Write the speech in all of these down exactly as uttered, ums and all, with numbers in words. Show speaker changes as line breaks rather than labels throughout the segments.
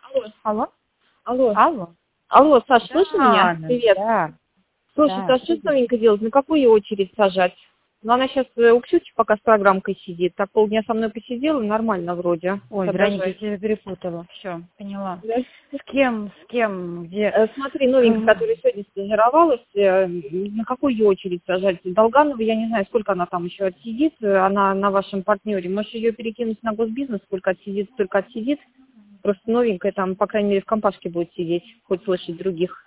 Алло.
Алло?
Алло.
Алло?
Алло, Саш,
Да,
слышишь меня?
Анна,
Привет.
да,
Слушай,
да.
Саш, что с новенькой делать? На какую ее очередь сажать? Ну, она сейчас у Ксюхи пока с программкой сидит. Так полдня со мной посидела, нормально вроде.
Ой, Вероника, я тебя перепутала. Все, поняла.
Да?
С кем, с кем, где?
Э, Смотри, новенькая, которая сегодня стажировалась, э, на какую ее очередь сажать? Долганова, я не знаю, сколько она там еще отсидит, э, она на вашем партнере. Может, ее перекинуть на госбизнес, сколько отсидит, столько отсидит. Просто новенькая там, по крайней мере, в компашке будет сидеть, хоть слышать других.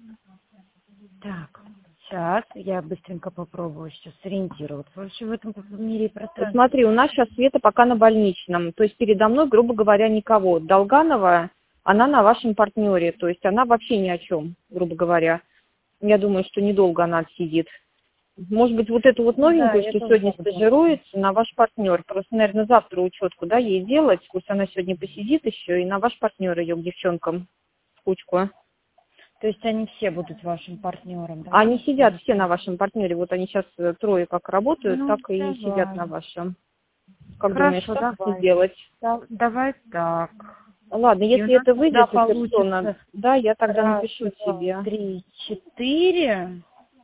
Так, сейчас я быстренько попробую сейчас сориентироваться. Вообще в этом мире и пространстве.
Смотри, у нас сейчас Света пока на больничном, то есть передо мной, грубо говоря, никого. Долганова, она на вашем партнере, то есть она вообще ни о чем, грубо говоря. Я думаю, что недолго она отсидит. Может быть, вот эту вот новенькую,
Да,
что
это
сегодня
вот.
стажируется, на ваш партнер. Просто, наверное, завтра учетку, да, ей делать, пусть она сегодня посидит еще, и на ваш партнер ее к девчонкам в кучку.
То есть они все будут вашим партнером, да?
Они сидят все на вашем партнере, вот они сейчас э, трое как работают,
Ну,
так и
давай.
сидят на вашем. Как думаешь,
Хорошо,
как это
давай.
сделать?
Да, давай так.
Ладно,
И у
если
нас
это
тогда
выйдет, персона,
получится
да, я тогда
раз,
напишу
два,
тебе.
три, четыре.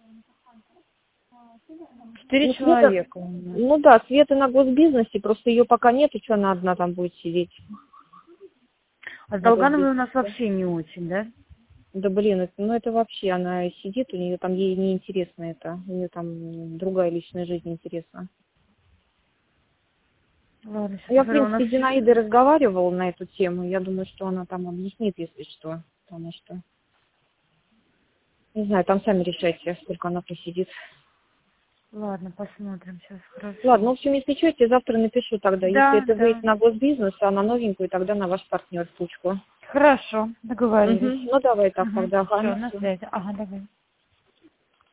Ну,
Четыре
Света,
человека у нас.
ну да, Света на госбизнесе, просто ее пока нету, что она одна там будет сидеть
А с
на
Долгановой у
госбизнесе.
нас вообще не очень, да?
Да блин, это, ну это вообще, она сидит, у нее там, ей неинтересно это, у нее там другая личная жизнь интересна.
Ладно, сейчас
Я, в
посмотрю, у нас...
принципе, с Зинаидой разговаривала на эту тему, я думаю, что она там объяснит, если что, потому что, не знаю, там сами решайте, сколько она посидит.
Ладно, посмотрим сейчас,
Ладно,
хорошо.
в общем, если что, я тебе завтра напишу тогда. Если
Да,
это выйдет
да.
на госбизнес, а на новенькую, тогда на ваш партнер в кучку.
Хорошо, договорились.
Угу. Ну, давай так
Угу.
тогда. Ага,
Все,
ну
на
всё.
связи. Ага, давай.